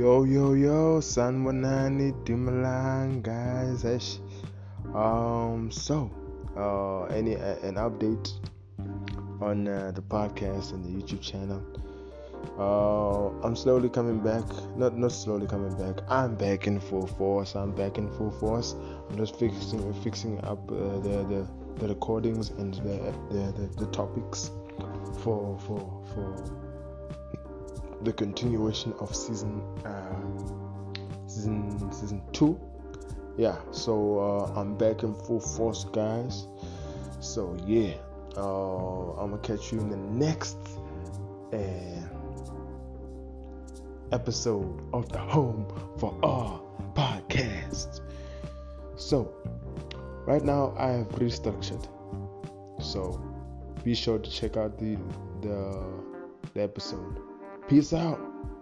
Yo, Sanwanani Dumalang, guys. An update on the podcast and the YouTube channel. I'm slowly coming back. Not slowly coming back. I'm back in full force. I'm just fixing up the recordings and the topics for the continuation of season 2. So I'm back in full force, guys. So I'm gonna catch you in the next episode of the Home for All podcast. So right now I have restructured, so be sure to check out the episode. Peace out.